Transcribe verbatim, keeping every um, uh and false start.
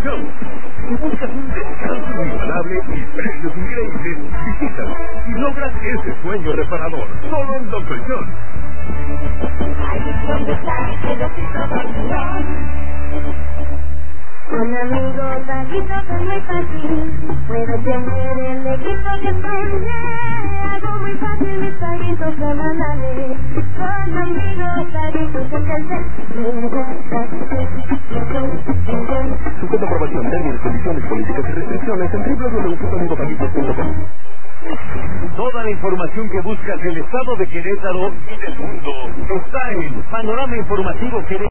Show. Si buscas un descanso inigualable y precios increíbles, visítanos y logras ese sueño reparador. Solo en Doctor John. Un amigo Paquito que es muy fácil, puede tener el equipo que prende, algo muy fácil, mis paguitos semanales. Con amigos Paquito se Sujeta aprobación, términos, condiciones, políticas y restricciones en doble u doble u doble u punto amigo paquito punto com. Toda la información que buscas del estado de Querétaro y del mundo está en Panorama Informativo Querétaro.